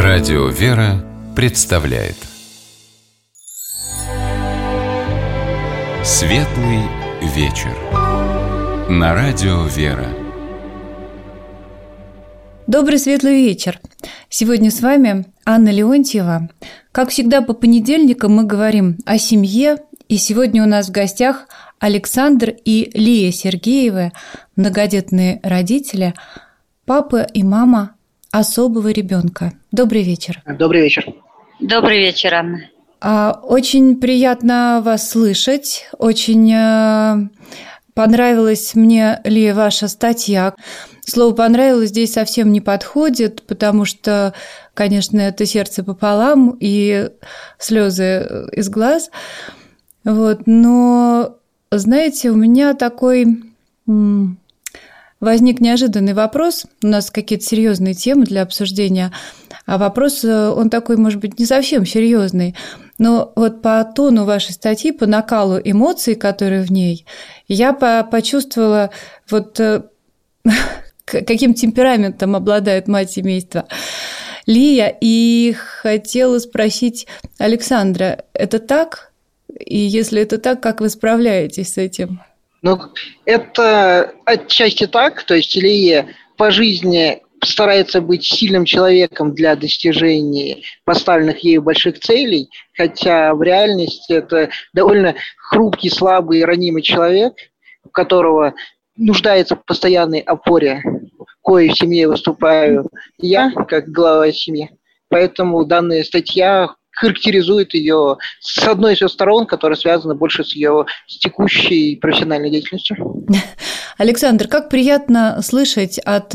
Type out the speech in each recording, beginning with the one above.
Радио «Вера» представляет Светлый вечер на Радио «Вера». Добрый светлый вечер. Сегодня с вами Анна Леонтьева. Как всегда, по понедельникам мы говорим о семье. И сегодня у нас в гостях Александр и Лия Сергеевы, многодетные родители, папа и мама особого ребенка. Добрый вечер. Добрый вечер. Добрый вечер, Анна. Очень приятно вас слышать. Очень понравилась мне, Лия, ваша статья. Слово «понравилось» здесь совсем не подходит, потому что, конечно, это сердце пополам и слезы из глаз. Но, знаете, у меня такой возник неожиданный вопрос. У нас какие-то серьезные темы для обсуждения, а вопрос, он такой, может быть, не совсем серьезный. Но вот по тону вашей статьи, по накалу эмоций, которые в ней, я почувствовала, каким темпераментом обладает мать семейства Лия, и хотела спросить Александра, это так? И если это так, как вы справляетесь с этим? Это отчасти так, то есть Лия по жизни старается быть сильным человеком для достижения поставленных ею больших целей, хотя в реальности это довольно хрупкий, слабый, ранимый человек, у которого нуждается в постоянной опоре, коей в семье выступаю я, как глава семьи. Поэтому данная статья характеризует ее с одной из ее сторон, которая связана больше с ее текущей профессиональной деятельностью. Александр, как приятно слышать от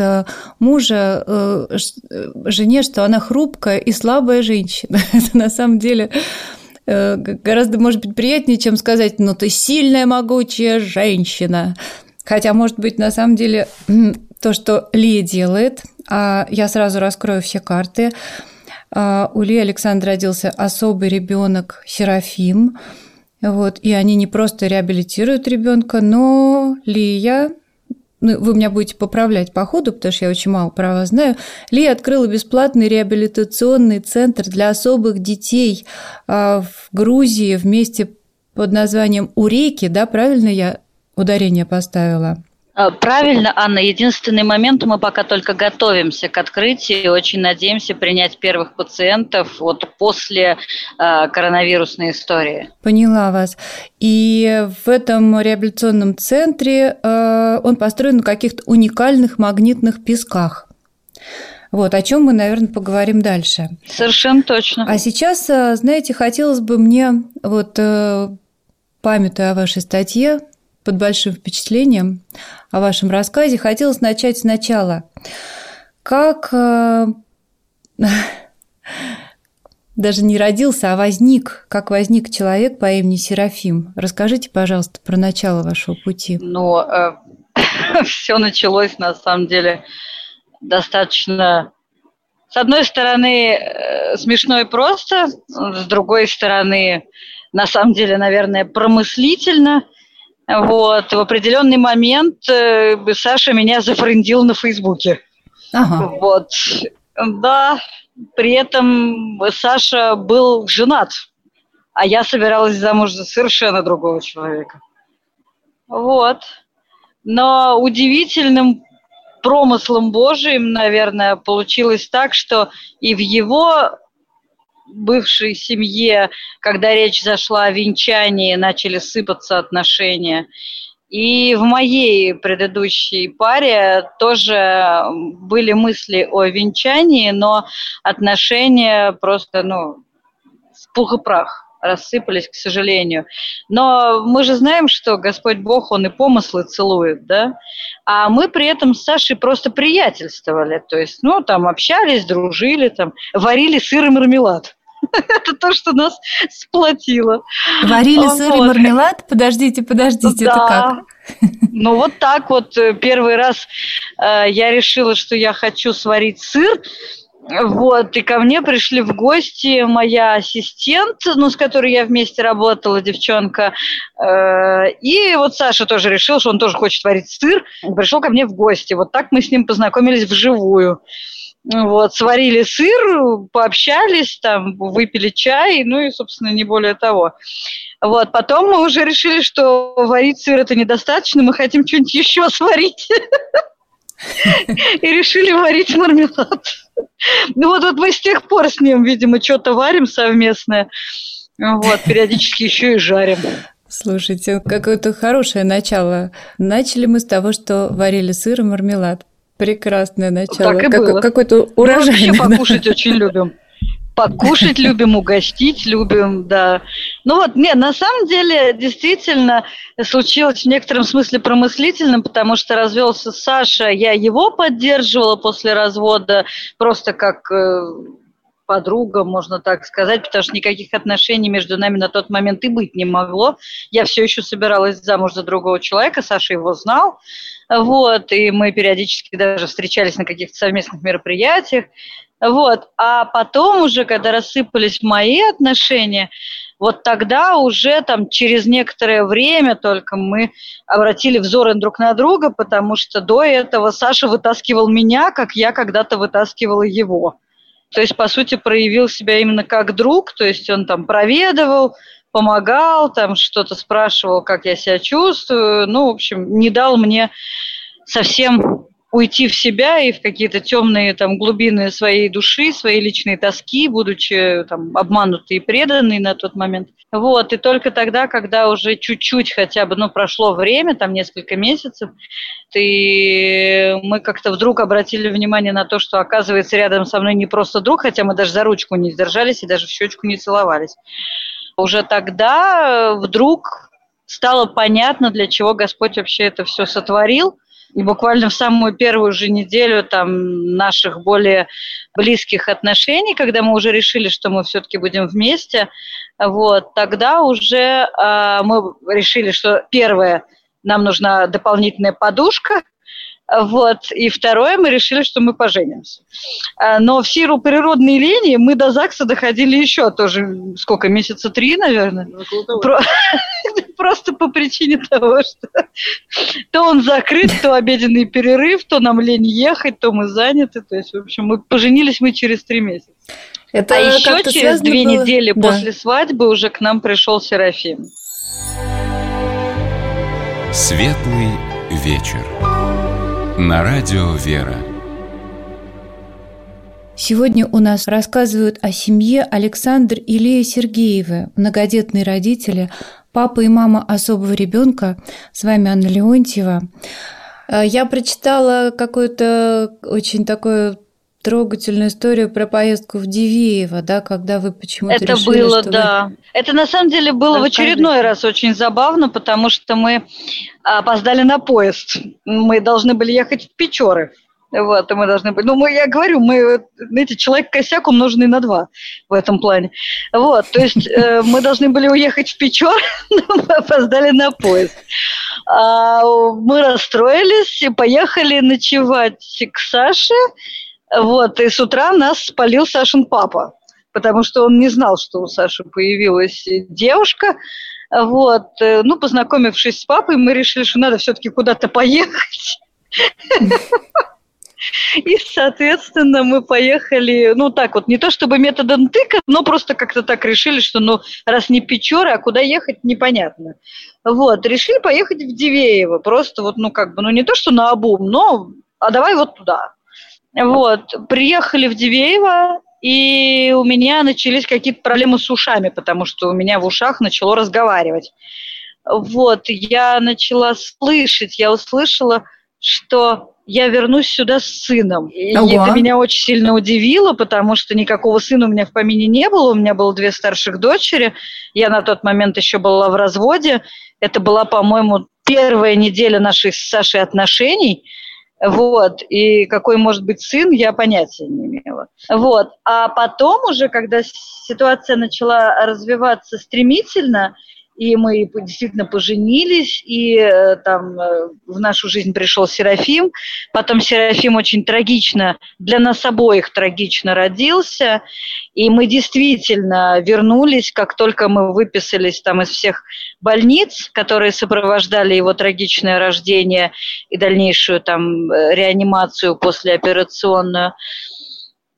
мужа жене, что она хрупкая и слабая женщина. Это на самом деле гораздо, может быть, приятнее, чем сказать, ты сильная, могучая женщина. Хотя, может быть, на самом деле то, что Лия делает, а я сразу раскрою все карты. У Лии Александра родился особый ребенок Серафим. И они не просто реабилитируют ребенка, но Лия, вы меня будете поправлять по ходу, потому что я очень мало про вас знаю, Лия открыла бесплатный реабилитационный центр для особых детей в Грузии в месте под названием Уреки, да, правильно я ударение поставила? Правильно, Анна. Единственный момент, мы пока только готовимся к открытию, очень надеемся принять первых пациентов после коронавирусной истории. Поняла вас. И в этом реабилитационном центре он построен на каких-то уникальных магнитных песках. О чем мы, наверное, поговорим дальше. Совершенно точно. А сейчас, знаете, хотелось бы мне, памятуя о вашей статье, под большим впечатлением о вашем рассказе, хотелось начать сначала. Как даже не родился, а возник, как возник человек по имени Серафим? Расскажите, пожалуйста, про начало вашего пути. Все началось, на самом деле, достаточно, с одной стороны, смешно и просто, с другой стороны, на самом деле, наверное, промыслительно. В определенный момент Саша меня зафрендил на Фейсбуке. Ага. Да, при этом Саша был женат, а я собиралась замуж за совершенно другого человека. Но удивительным промыслом Божиим, наверное, получилось так, что и в его бывшей семье, когда речь зашла о венчании, начали сыпаться отношения. И в моей предыдущей паре тоже были мысли о венчании, но отношения просто, в пух и прах рассыпались, к сожалению. Но мы же знаем, что Господь Бог, Он и помыслы целует, да? А мы при этом с Сашей просто приятельствовали. То есть, общались, дружили, варили сыр и мармелад. Это то, что нас сплотило. Варили сыр и мармелад? Подождите, да. Это как? Так первый раз я решила, что я хочу сварить сыр. И ко мне пришли в гости моя ассистент, с которой я вместе работала, девчонка. И Саша тоже решил, что он тоже хочет варить сыр. Пришел ко мне в гости. Так мы с ним познакомились вживую. Вот, сварили сыр, пообщались, там, выпили чай, ну и, собственно, не более того. Вот, потом мы уже решили, что варить сыр это недостаточно, мы хотим что-нибудь еще сварить. И решили варить мармелад. Ну вот мы с тех пор с ним, видимо, что-то варим совместное. Вот, периодически еще и жарим. Слушайте, какое-то хорошее начало. Начали мы с того, что варили сыр и мармелад. Прекрасное начало. Так и было. Какой-то урожай. Мы вообще покушать очень любим. Покушать любим, угостить любим, да. Ну вот, нет, на самом деле, действительно, случилось в некотором смысле промыслительным, потому что развелся Саша, я его поддерживала после развода, просто как подруга, можно так сказать, потому что никаких отношений между нами на тот момент и быть не могло. Я все еще собиралась замуж за другого человека, Саша его знал. Вот, и мы периодически даже встречались на каких-то совместных мероприятиях. Вот, а потом уже, когда рассыпались мои отношения, вот тогда уже там через некоторое время только мы обратили взоры друг на друга, потому что до этого Саша вытаскивал меня, как я когда-то вытаскивала его. То есть, по сути, проявил себя именно как друг, то есть он там проведывал, помогал, там что-то спрашивал, как я себя чувствую. Ну, в общем, не дал мне совсем уйти в себя и в какие-то темные там глубины своей души, своей личной тоски, будучи там обманутой и преданной на тот момент. Вот, и только тогда, когда уже чуть-чуть хотя бы, прошло время, там несколько месяцев, и мы как-то вдруг обратили внимание на то, что, оказывается, рядом со мной не просто друг, хотя мы даже за ручку не держались и даже в щечку не целовались. Уже тогда вдруг стало понятно, для чего Господь вообще это все сотворил. И буквально в самую первую же неделю там наших более близких отношений, когда мы уже решили, что мы все-таки будем вместе, вот, тогда уже мы решили, что первое, нам нужна дополнительная подушка, вот, и второе, мы решили, что мы поженимся. Но в силу природной линии мы до ЗАГСа доходили еще тоже, сколько, месяца 3, наверное. Просто по причине того, что то он закрыт, то обеденный перерыв, то нам лень ехать, то мы заняты. То есть, в общем, мы поженились через 3 месяца. Это еще через 2 недели после свадьбы уже к нам пришел Серафим. Светлый вечер. На радио «Вера». Сегодня у нас рассказывают о семье Александр и Лея Сергеевы, многодетные родители, папа и мама особого ребенка. С вами Анна Леонтьева. Я прочитала какую-то очень такую трогательную историю про поездку в Дивеево, да, когда вы почему-то это решили, было, что да. Это на самом деле было в очередной раз очень забавно, потому что мы опоздали на поезд. Мы должны были ехать в Печоры. Вот, и мы должны были... я говорю, знаете, человек-косяк умноженный на 2 в этом плане. Вот, то есть мы должны были уехать в Печоры, но мы опоздали на поезд. Мы расстроились и поехали ночевать к Саше. Вот, и с утра нас спалил Сашин папа, потому что он не знал, что у Саши появилась девушка. Вот, познакомившись с папой, мы решили, что надо все-таки куда-то поехать. И, соответственно, мы поехали, не то чтобы методом тыка, но просто как-то так решили, что, раз не Печоры, а куда ехать, непонятно. Вот, решили поехать в Дивеево, просто не то, что наобум, но, давай вот туда. Вот, приехали в Дивеево, и у меня начались какие-то проблемы с ушами, потому что у меня в ушах начало разговаривать. Вот, я начала слышать, я услышала, что я вернусь сюда с сыном. И это меня очень сильно удивило, потому что никакого сына у меня в помине не было, у меня было 2 старших дочери, я на тот момент еще была в разводе, это была, по-моему, 1-я неделя наших с Сашей отношений. Вот, и какой может быть сын, я понятия не имела. Вот, а потом уже, когда ситуация начала развиваться стремительно, и мы действительно поженились, и там в нашу жизнь пришел Серафим. Потом Серафим очень трагично, для нас обоих трагично родился, и мы действительно вернулись, как только мы выписались там из всех больниц, которые сопровождали его трагичное рождение и дальнейшую там реанимацию послеоперационную.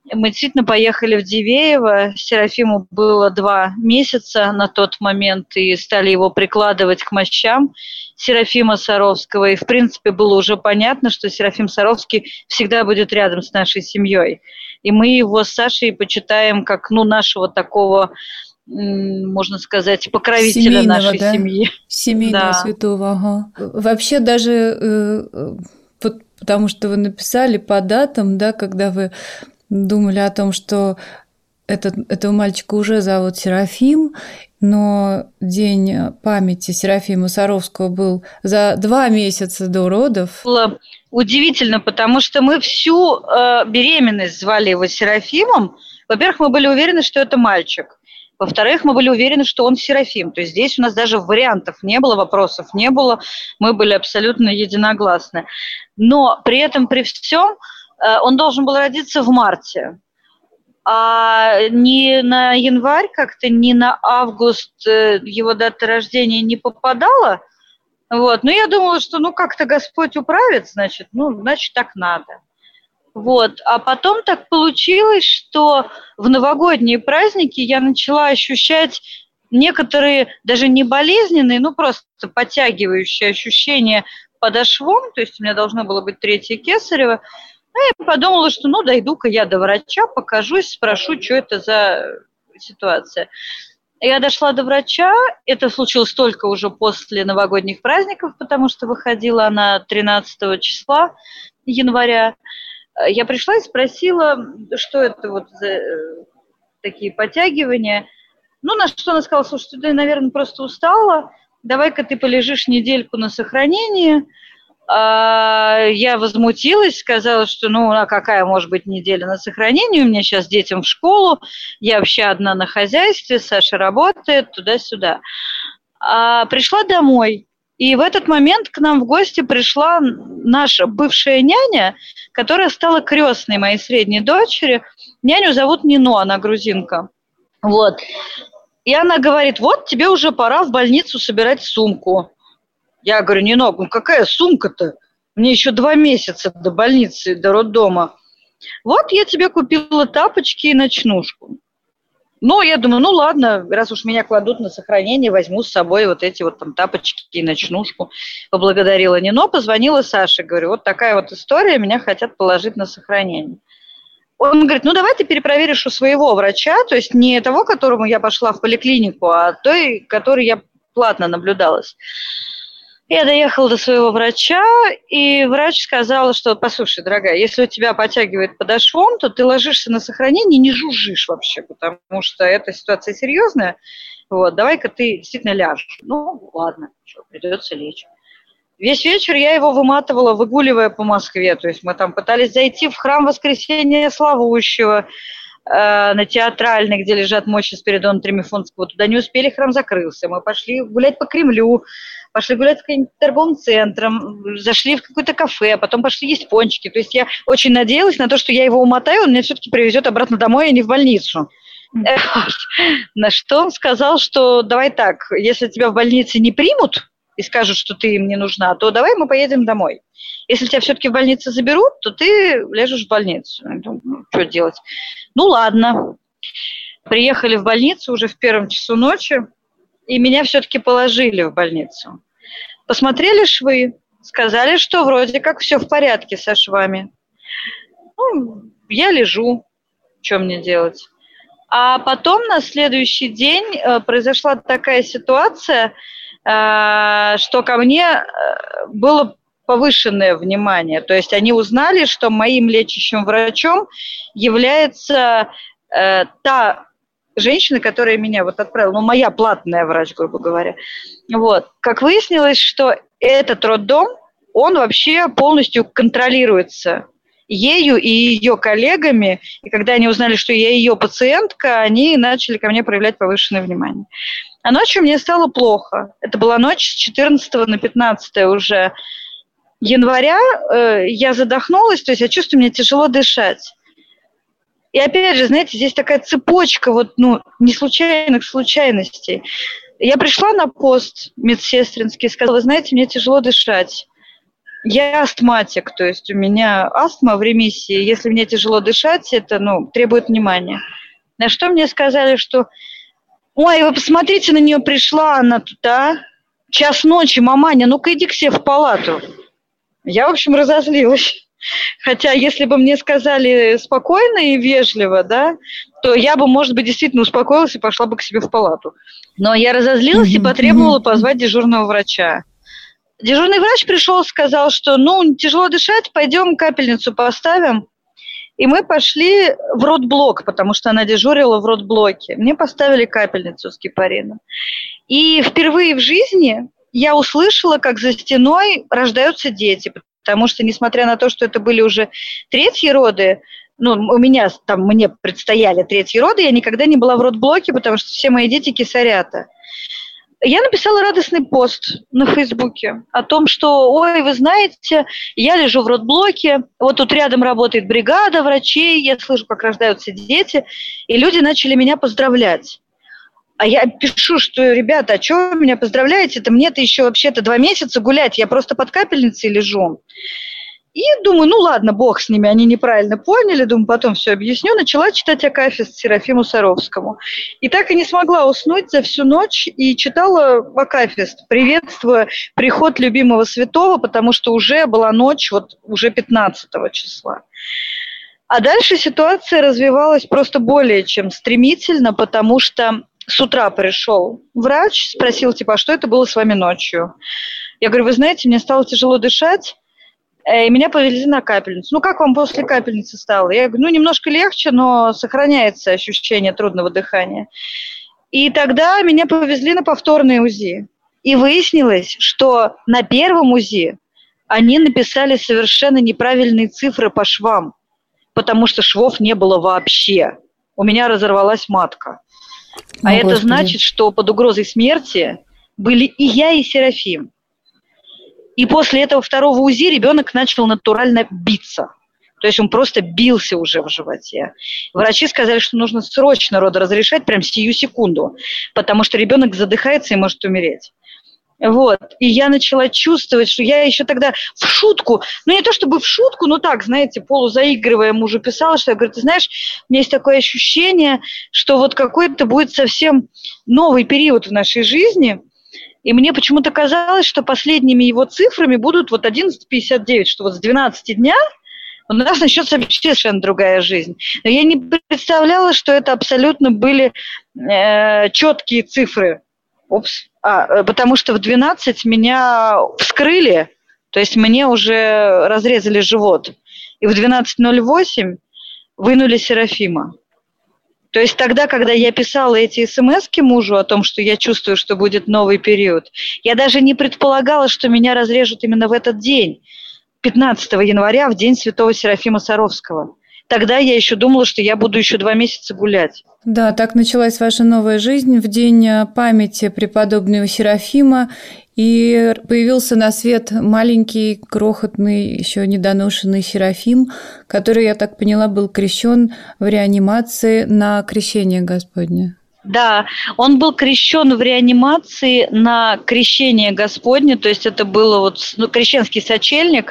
Мы действительно поехали в Дивеево. Серафиму было 2 месяца на тот момент, и стали его прикладывать к мощам Серафима Саровского. И, в принципе, было уже понятно, что Серафим Саровский всегда будет рядом с нашей семьей. И мы его с Сашей почитаем как, нашего такого, можно сказать, покровителя семейного, нашей семьи. Семейного святого, ага. Вообще даже, потому что вы написали по датам, да, когда вы думали о том, что этого мальчика уже зовут Серафим, но день памяти Серафима Саровского был за 2 месяца до родов. Было удивительно, потому что мы всю беременность звали его Серафимом. Во-первых, мы были уверены, что это мальчик. Во-вторых, мы были уверены, что он Серафим. То есть здесь у нас даже вариантов не было, вопросов не было. Мы были абсолютно единогласны. Но при этом, при всем, он должен был родиться в марте. А ни на январь как-то, ни на август его дата рождения не попадала. Вот. Но я думала, что как-то Господь управит, значит так надо. Вот. А потом так получилось, что в новогодние праздники я начала ощущать некоторые, даже не болезненные, просто подтягивающие ощущения подошвом. То есть у меня должно было быть 3-е кесарево. Я подумала, что дойду-ка я до врача, покажусь, спрошу, что это за ситуация. Я дошла до врача, это случилось только уже после новогодних праздников, потому что выходила она 13 числа января. Я пришла и спросила, что это за такие подтягивания. На что она сказала: слушай, ты, наверное, просто устала, давай-ка ты полежишь недельку на сохранении. Я возмутилась, сказала, что а какая может быть неделя на сохранении, у меня сейчас детям в школу, я вообще одна на хозяйстве, Саша работает, туда-сюда. Пришла домой, и в этот момент к нам в гости пришла наша бывшая няня, которая стала крестной моей средней дочери. Няню зовут Нино, она грузинка. Вот. И она говорит: вот тебе уже пора в больницу собирать сумку. Я говорю: Нино, какая сумка-то? Мне еще 2 месяца до больницы, до роддома. Вот я тебе купила тапочки и ночнушку. Я думаю, ладно, раз уж меня кладут на сохранение, возьму с собой вот эти там тапочки и ночнушку. Поблагодарила Нино, позвонила Саше, говорю: вот такая вот история, меня хотят положить на сохранение. Он говорит: давай ты перепроверишь у своего врача, то есть не того, к которому я пошла в поликлинику, а той, которой я платно наблюдалась. Я доехала до своего врача, и врач сказал, что: послушай, дорогая, если у тебя подтягивает подошвом, то ты ложишься на сохранение и не жужжишь вообще, потому что эта ситуация серьезная. Вот, давай-ка ты действительно ляжешь. Ладно, придется лечь. Весь вечер я его выматывала, выгуливая по Москве. То есть мы там пытались зайти в храм Воскресения Славущего на Театральной, где лежат мощи Спиридона Тремифонского. Туда не успели, храм закрылся. Мы пошли гулять по Кремлю, пошли гулять с торговым центром, зашли в какое-то кафе, а потом пошли есть пончики. То есть я очень надеялась на то, что я его умотаю, он меня все-таки привезет обратно домой, а не в больницу. На что он сказал, что давай так, если тебя в больнице не примут и скажут, что ты им не нужна, то давай мы поедем домой. Если тебя все-таки в больнице заберут, то ты лежишь в больницу. Что делать? Ладно. Приехали в больницу уже в 1 часу ночи, и меня все-таки положили в больницу. Посмотрели швы, сказали, что вроде как все в порядке со швами. Я лежу, что мне делать? А потом на следующий день произошла такая ситуация, что ко мне было повышенное внимание. То есть они узнали, что моим лечащим врачом является та женщина, которая меня отправила, моя платная врач, грубо говоря. Вот. Как выяснилось, что этот роддом, он вообще полностью контролируется ею и ее коллегами. И когда они узнали, что я ее пациентка, они начали ко мне проявлять повышенное внимание. А ночью мне стало плохо. Это была ночь с 14 на 15 уже января. Я задохнулась, то есть я чувствую, мне тяжело дышать. И опять же, знаете, здесь такая цепочка неслучайных случайностей. Я пришла на пост медсестринский и сказала: вы знаете, мне тяжело дышать. Я астматик, то есть у меня астма в ремиссии. Если мне тяжело дышать, это, требует внимания. На что мне сказали, что ой, вы посмотрите, на нее пришла она туда, 1:00 ночи, маманя, ну-ка иди к себе в палату. Я, в общем, разозлилась. Хотя, если бы мне сказали спокойно и вежливо, да, то я бы, может быть, действительно успокоилась и пошла бы к себе в палату. Но я разозлилась и потребовала позвать дежурного врача. Дежурный врач пришел, сказал, что, тяжело дышать, пойдем капельницу поставим. И мы пошли в родблок, потому что она дежурила в родблоке. Мне поставили капельницу с гепарином. И впервые в жизни я услышала, как за стеной рождаются дети. Потому что, несмотря на то, что это были уже 3-й роды, мне предстояли 3-й роды, я никогда не была в родблоке, потому что все мои дети кесарята. Я написала радостный пост на Фейсбуке о том, что, ой, вы знаете, я лежу в родблоке, вот тут рядом работает бригада врачей, я слышу, как рождаются дети, и люди начали меня поздравлять. А я пишу, что, ребята, а что вы меня поздравляете? Мне-то еще вообще-то 2 месяца гулять, я просто под капельницей лежу. И думаю, ладно, бог с ними, они неправильно поняли, думаю, потом все объясню. Начала читать Акафист Серафиму Саровскому. И так и не смогла уснуть за всю ночь и читала Акафист, приветствуя приход любимого святого, потому что уже была ночь, уже 15 числа. А дальше ситуация развивалась просто более чем стремительно, потому что с утра пришел врач, спросил, а что это было с вами ночью? Я говорю, вы знаете, мне стало тяжело дышать, и меня повезли на капельницу. Как вам после капельницы стало? Я говорю, немножко легче, но сохраняется ощущение трудного дыхания. И тогда меня повезли на повторное УЗИ. И выяснилось, что на первом УЗИ они написали совершенно неправильные цифры по швам, потому что швов не было вообще. У меня разорвалась матка. Это значит, что под угрозой смерти были и я, и Серафим. И после этого второго УЗИ ребенок начал натурально биться. То есть он просто бился уже в животе. Врачи сказали, что нужно срочно родоразрешать, прям сию секунду, потому что ребенок задыхается и может умереть. И я начала чувствовать, что я еще тогда в шутку, не то чтобы в шутку, но так, знаете, полузаигрывая мужу писала, что я говорю, ты знаешь, у меня есть такое ощущение, что какой-то будет совсем новый период в нашей жизни. И мне почему-то казалось, что последними его цифрами будут 11:59, что с 12 дня у нас начнется вообще совершенно другая жизнь. Но я не представляла, что это абсолютно были четкие цифры. Потому что в 12 меня вскрыли, то есть мне уже разрезали живот. И в 12:08 вынули Серафима. То есть тогда, когда я писала эти смски мужу о том, что я чувствую, что будет новый период, я даже не предполагала, что меня разрежут именно в этот день, 15 января, в день святого Серафима Саровского. Тогда я еще думала, что я буду еще 2 месяца гулять. Да, так началась ваша новая жизнь в день памяти преподобного Серафима, и появился на свет маленький, крохотный, еще недоношенный Серафим, который, я так поняла, был крещен в реанимации на крещение Господне. Да, он был крещен в реанимации на крещение Господне, то есть это было крещенский сочельник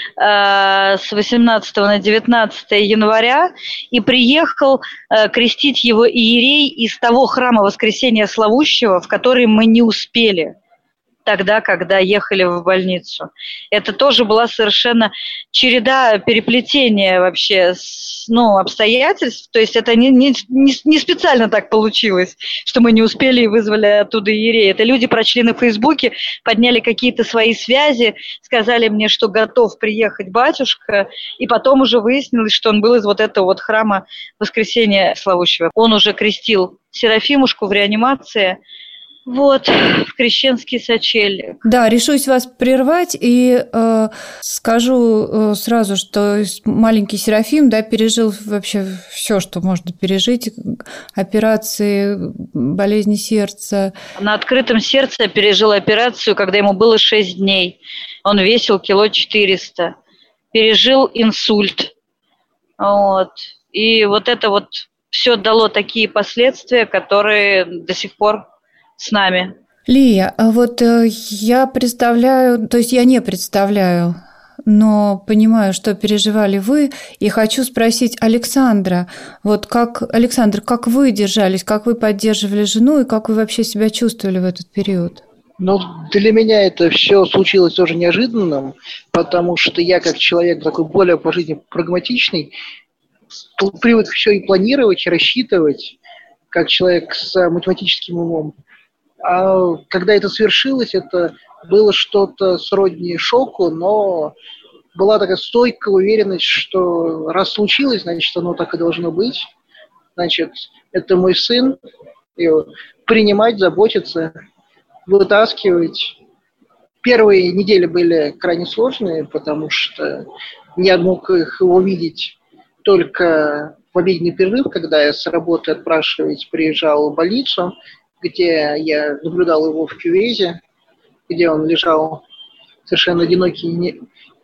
с 18 на 19 января, и приехал крестить его иерей из того храма Воскресения Славущего, в который мы не успели тогда, когда ехали в больницу. Это тоже была совершенно череда переплетения вообще обстоятельств. То есть это не специально так получилось, что мы не успели и вызвали оттуда иерея. Это люди прочли на Фейсбуке, подняли какие-то свои связи, сказали мне, что готов приехать батюшка, и потом уже выяснилось, что он был из этого храма Воскресения Славущего. Он уже крестил Серафимушку в реанимации, в крещенский сочельник. Да, решусь вас прервать и скажу сразу, что маленький Серафим, пережил вообще все, что можно пережить: операции, болезни сердца. На открытом сердце пережил операцию, когда ему было 6 дней. Он весил 400 килограмм. Пережил инсульт. И это все дало такие последствия, которые до сих пор с нами. Лия, я представляю, то есть я не представляю но понимаю, что переживали вы, и хочу спросить Александра, Александр, как вы держались, как вы поддерживали жену, и как вы вообще себя чувствовали в этот период? Ну, для меня это все случилось тоже неожиданным, потому что я, как человек такой более по жизни прагматичный, привык все и планировать, и рассчитывать, как человек с математическим умом. А когда это свершилось, это было что-то сродни шоку, но была такая стойкая уверенность, что раз случилось, значит, оно так и должно быть. Значит, это мой сын, его принимать, заботиться, вытаскивать. Первые недели были крайне сложные, потому что я мог их увидеть только в обеденный перерыв, когда я с работы отпрашивать приезжал в больницу, где я наблюдал его в кювезе, где он лежал совершенно одинокий.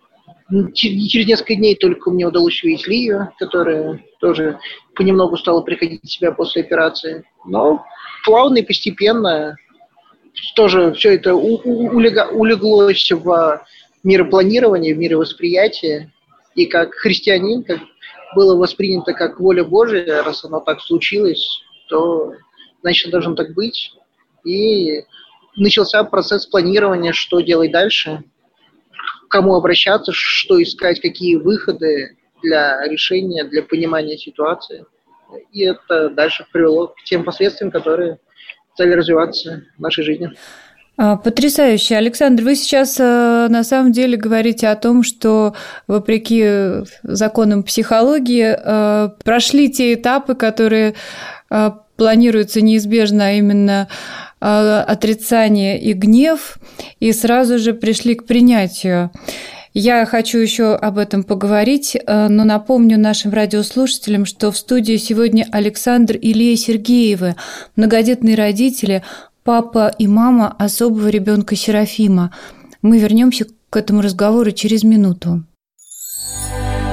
Через несколько дней только мне удалось увидеть Лию, которая тоже понемногу стала приходить в себя после операции. Но плавно и постепенно тоже все это улеглось в миропланирование, в мировосприятие. И как христианин, как было воспринято как воля Божия, раз оно так случилось, то значит, должно так быть. И начался процесс планирования, что делать дальше, к кому обращаться, что искать, какие выходы для решения, для понимания ситуации. И это дальше привело к тем последствиям, которые стали развиваться в нашей жизни. Потрясающе. Александр, вы сейчас на самом деле говорите о том, что вопреки законам психологии прошли те этапы, которые планируются неизбежно, а именно отрицание и гнев, и сразу же пришли к принятию. Я хочу еще об этом поговорить, но напомню нашим радиослушателям, что в студии сегодня Александр и Лия Сергеевы, многодетные родители, папа и мама особого ребенка Серафима. Мы вернемся к этому разговору через минуту.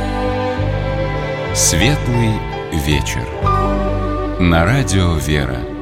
Светлый вечер. На радио «Вера».